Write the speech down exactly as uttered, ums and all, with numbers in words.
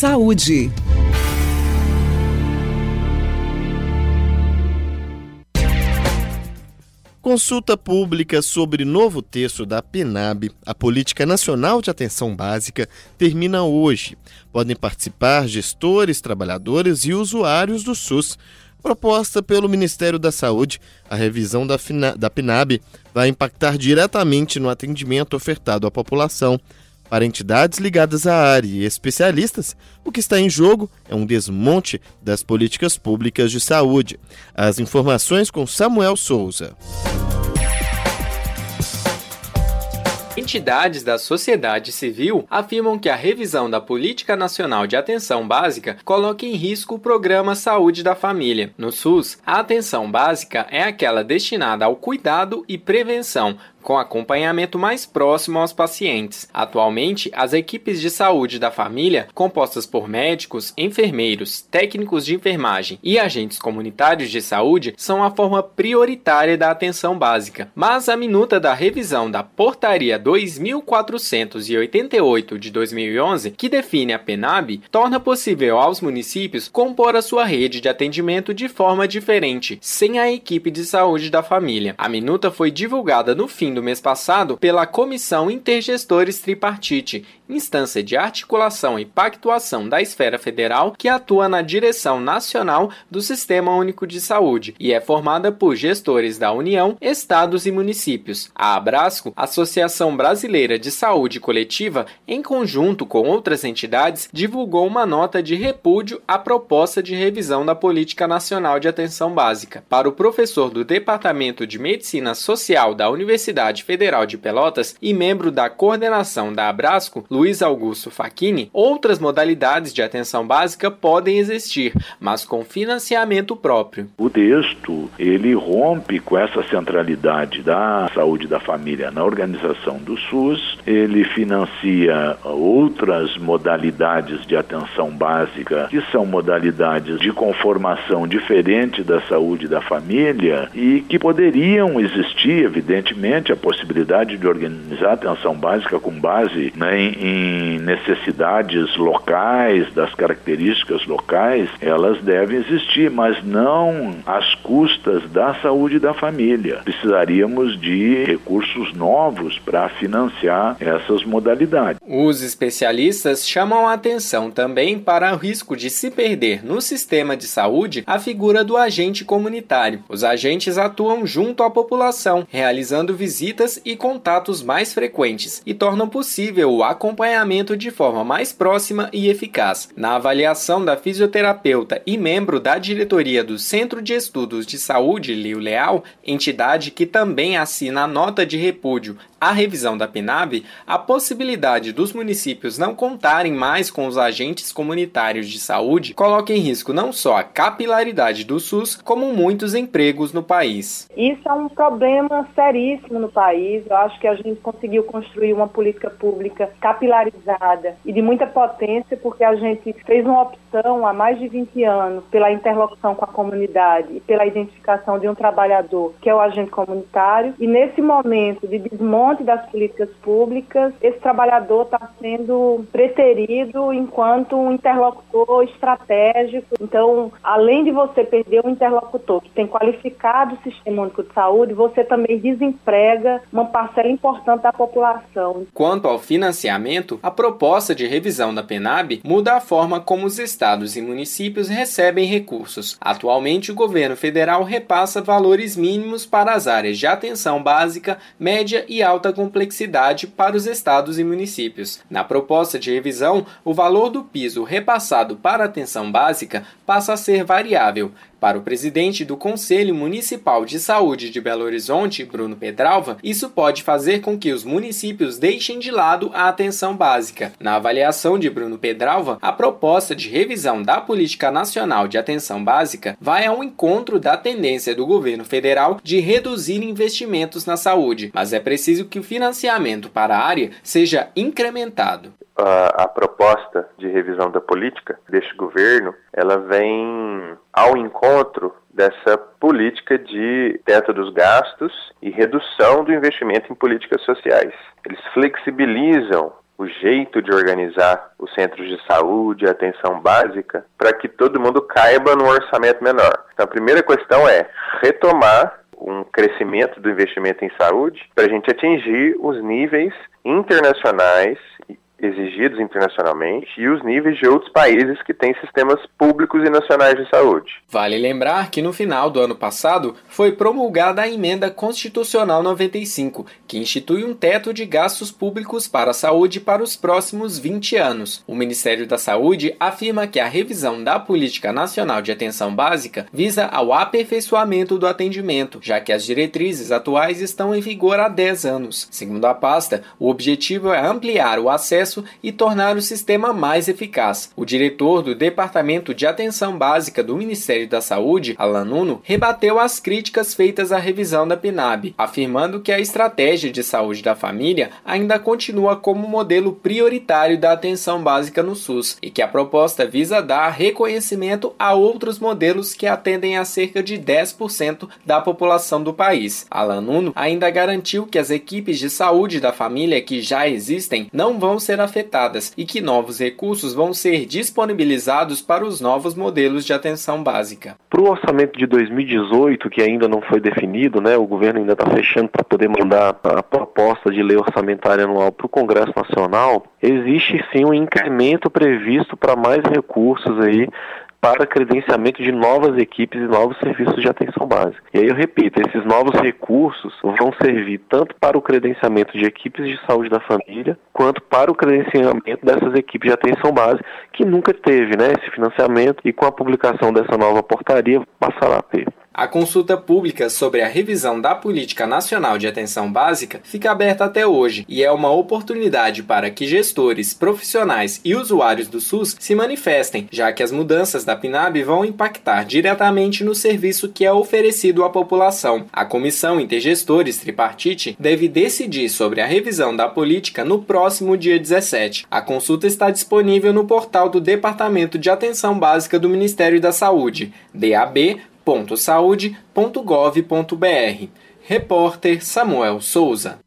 Saúde. Consulta pública sobre novo texto da PNAB, a Política Nacional de Atenção Básica, termina hoje. Podem participar gestores, trabalhadores e usuários do SUS. Proposta pelo Ministério da Saúde, a revisão da, da PNAB vai impactar diretamente no atendimento ofertado à população. Para entidades ligadas à área e especialistas, o que está em jogo é um desmonte das políticas públicas de saúde. As informações com Samuel Souza. Entidades da sociedade civil afirmam que a revisão da Política Nacional de Atenção Básica coloca em risco o Programa Saúde da Família. No SUS, a atenção básica é aquela destinada ao cuidado e prevenção, com acompanhamento mais próximo aos pacientes. Atualmente, as equipes de saúde da família, compostas por médicos, enfermeiros, técnicos de enfermagem e agentes comunitários de saúde, são a forma prioritária da atenção básica. Mas a minuta da revisão da Portaria dois mil quatrocentos e oitenta e oito de dois mil e onze, que define a PNAB, torna possível aos municípios compor a sua rede de atendimento de forma diferente, sem a equipe de saúde da família. A minuta foi divulgada no fim do mês passado pela Comissão Intergestores Tripartite, instância de articulação e pactuação da esfera federal que atua na direção nacional do Sistema Único de Saúde e é formada por gestores da União, estados e municípios. A Abrasco, Associação Brasileira de Saúde Coletiva, em conjunto com outras entidades, divulgou uma nota de repúdio à proposta de revisão da Política Nacional de Atenção Básica. Para o professor do Departamento de Medicina Social da Universidade Federal de Pelotas e membro da coordenação da Abrasco, Luiz Augusto Facchini, outras modalidades de atenção básica podem existir, mas com financiamento próprio. O texto, ele rompe com essa centralidade da saúde da família na organização do SUS, ele financia outras modalidades de atenção básica, que são modalidades de conformação diferente da saúde da família e que poderiam existir, evidentemente, a possibilidade de organizar a atenção básica com base, né, em necessidades locais, das características locais, elas devem existir, mas não às custas da saúde da família. Precisaríamos de recursos novos para financiar essas modalidades. Os especialistas chamam a atenção também para o risco de se perder no sistema de saúde a figura do agente comunitário. Os agentes atuam junto à população, realizando visitas e contatos mais frequentes e tornam possível o acompanhamento de forma mais próxima e eficaz. Na avaliação da fisioterapeuta e membro da diretoria do Centro de Estudos de Saúde, Lio Leal, entidade que também assina a nota de repúdio à revisão da PNAB, a possibilidade dos municípios não contarem mais com os agentes comunitários de saúde coloca em risco não só a capilaridade do SUS, como muitos empregos no país. Isso é um problema seríssimo no país. Eu acho que a gente conseguiu construir uma política pública capilarizada e de muita potência, porque a gente fez uma opção há mais de vinte anos pela interlocução com a comunidade e pela identificação de um trabalhador, que é o agente comunitário, e nesse momento de desmonte das políticas públicas, esse trabalhador está sendo preterido enquanto um interlocutor estratégico. Então, além de você perder um interlocutor que tem qualificado o Sistema Único de Saúde, você também desemprega uma parcela importante da população. Quanto ao financiamento, a proposta de revisão da PNAB muda a forma como os estados e municípios recebem recursos. Atualmente, o governo federal repassa valores mínimos para as áreas de atenção básica, média e alta complexidade para os estados e municípios. Na proposta de revisão, o valor do piso repassado para a atenção básica passa a ser variável. Para o presidente do Conselho Municipal de Saúde de Belo Horizonte, Bruno Pedralva, isso pode fazer com que os municípios deixem de lado a atenção básica. Na avaliação de Bruno Pedralva, a proposta de revisão da Política Nacional de Atenção Básica vai ao encontro da tendência do governo federal de reduzir investimentos na saúde, mas é preciso que o financiamento para a área seja incrementado. A, a proposta de revisão da política deste governo, ela vem ao encontro dessa política de teto dos gastos e redução do investimento em políticas sociais. Eles flexibilizam o jeito de organizar os centros de saúde, a atenção básica, para que todo mundo caiba no orçamento menor. Então, a primeira questão é retomar um crescimento do investimento em saúde para a gente atingir os níveis internacionais exigidos internacionalmente e os níveis de outros países que têm sistemas públicos e nacionais de saúde. Vale lembrar que no final do ano passado foi promulgada a Emenda Constitucional noventa e cinco, que institui um teto de gastos públicos para a saúde para os próximos vinte anos. O Ministério da Saúde afirma que a revisão da Política Nacional de Atenção Básica visa ao aperfeiçoamento do atendimento, já que as diretrizes atuais estão em vigor há dez anos. Segundo a pasta, o objetivo é ampliar o acesso e tornar o sistema mais eficaz. O diretor do Departamento de Atenção Básica do Ministério da Saúde, Alan Nuno, rebateu as críticas feitas à revisão da PNAB, afirmando que a estratégia de saúde da família ainda continua como modelo prioritário da atenção básica no SUS e que a proposta visa dar reconhecimento a outros modelos que atendem a cerca de dez por cento da população do país. Alan Nuno ainda garantiu que as equipes de saúde da família que já existem não vão ser afetadas e que novos recursos vão ser disponibilizados para os novos modelos de atenção básica. Para o orçamento de dois mil e dezoito, que ainda não foi definido, né, o governo ainda está fechando para poder mandar a proposta de lei orçamentária anual para o Congresso Nacional, existe sim um incremento previsto para mais recursos aí para credenciamento de novas equipes e novos serviços de atenção básica. E aí eu repito, esses novos recursos vão servir tanto para o credenciamento de equipes de saúde da família, quanto para o credenciamento dessas equipes de atenção básica, que nunca teve, né, esse financiamento, e com a publicação dessa nova portaria passará a ter. A consulta pública sobre a revisão da Política Nacional de Atenção Básica fica aberta até hoje e é uma oportunidade para que gestores, profissionais e usuários do SUS se manifestem, já que as mudanças da PNAB vão impactar diretamente no serviço que é oferecido à população. A Comissão Intergestores Tripartite deve decidir sobre a revisão da política no próximo dia dezessete. A consulta está disponível no portal do Departamento de Atenção Básica do Ministério da Saúde, d a b ponto saude ponto gov ponto b r. Repórter Samuel Souza.